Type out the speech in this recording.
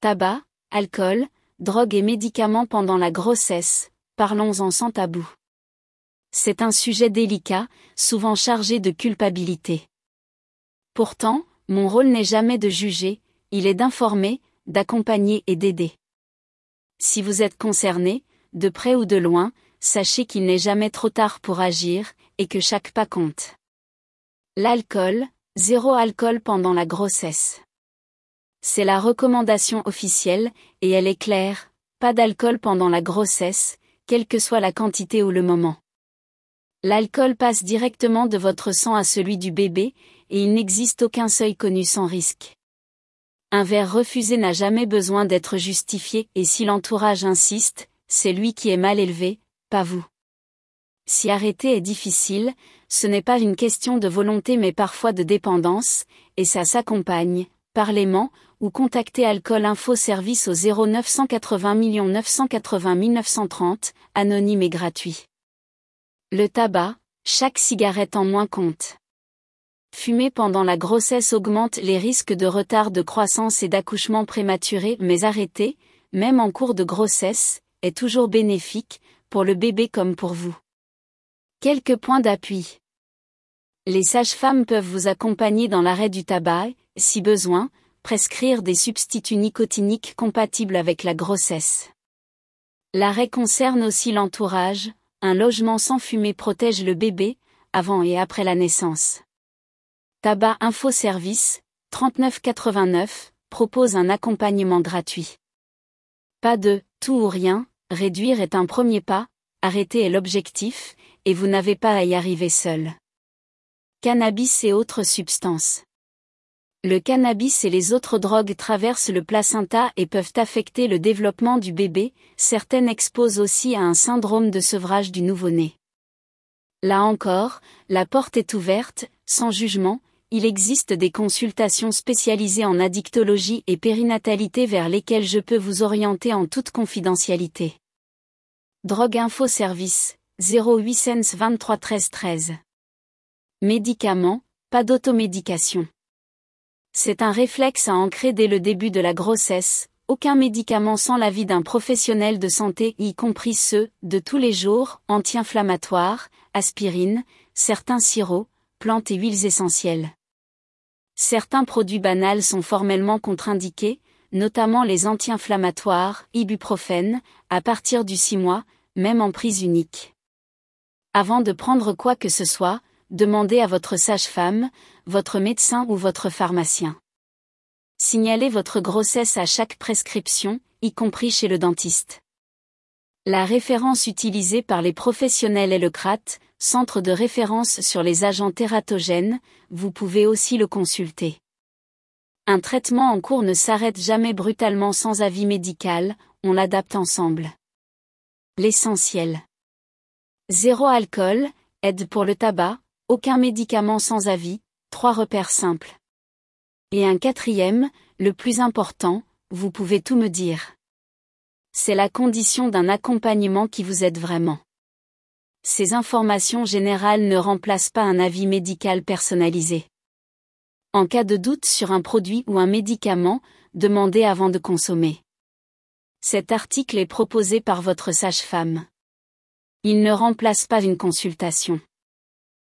Tabac, alcool, drogue et médicaments pendant la grossesse, parlons-en sans tabou. C'est un sujet délicat, souvent chargé de culpabilité. Pourtant, mon rôle n'est jamais de juger, il est d'informer, d'accompagner et d'aider. Si vous êtes concerné, de près ou de loin, sachez qu'il n'est jamais trop tard pour agir, et que chaque pas compte. L'alcool, zéro alcool pendant la grossesse. C'est la recommandation officielle, et elle est claire, pas d'alcool pendant la grossesse, quelle que soit la quantité ou le moment. L'alcool passe directement de votre sang à celui du bébé, et il n'existe aucun seuil connu sans risque. Un verre refusé n'a jamais besoin d'être justifié, et si l'entourage insiste, c'est lui qui est mal élevé, pas vous. Si arrêter est difficile, ce n'est pas une question de volonté mais parfois de dépendance, et ça s'accompagne, par l'aimant, ou contactez Alcool Info Service au 0980 980 930, anonyme et gratuit. Le tabac, chaque cigarette en moins compte. Fumer pendant la grossesse augmente les risques de retard de croissance et d'accouchement prématuré, mais arrêter, même en cours de grossesse, est toujours bénéfique, pour le bébé comme pour vous. Quelques points d'appui. Les sages-femmes peuvent vous accompagner dans l'arrêt du tabac, si besoin, prescrire des substituts nicotiniques compatibles avec la grossesse. L'arrêt concerne aussi l'entourage, un logement sans fumée protège le bébé, avant et après la naissance. Tabac Info Service, 39,89, propose un accompagnement gratuit. Pas de « tout ou rien », réduire est un premier pas, arrêter est l'objectif, et vous n'avez pas à y arriver seul. Cannabis et autres substances. Le cannabis et les autres drogues traversent le placenta et peuvent affecter le développement du bébé, certaines exposent aussi à un syndrome de sevrage du nouveau-né. Là encore, la porte est ouverte, sans jugement, il existe des consultations spécialisées en addictologie et périnatalité vers lesquelles je peux vous orienter en toute confidentialité. Drogue Info Service, 0800 23 13 13. Médicaments, pas d'automédication. C'est un réflexe à ancrer dès le début de la grossesse, aucun médicament sans l'avis d'un professionnel de santé, y compris ceux, de tous les jours, anti-inflammatoires, aspirine, certains sirops, plantes et huiles essentielles. Certains produits banals sont formellement contre-indiqués, notamment les anti-inflammatoires, ibuprofène, à partir du 6 mois, même en prise unique. Avant de prendre quoi que ce soit, demandez à votre sage-femme, votre médecin ou votre pharmacien. Signalez votre grossesse à chaque prescription, y compris chez le dentiste. La référence utilisée par les professionnels est le CRAT, Centre de référence sur les agents tératogènes, vous pouvez aussi le consulter. Un traitement en cours ne s'arrête jamais brutalement sans avis médical, on l'adapte ensemble. L'essentiel. Zéro alcool, aide pour le tabac, aucun médicament sans avis, 3 repères simples. Et un quatrième, le plus important, vous pouvez tout me dire. C'est la condition d'un accompagnement qui vous aide vraiment. Ces informations générales ne remplacent pas un avis médical personnalisé. En cas de doute sur un produit ou un médicament, demandez avant de consommer. Cet article est proposé par votre sage-femme. Il ne remplace pas une consultation.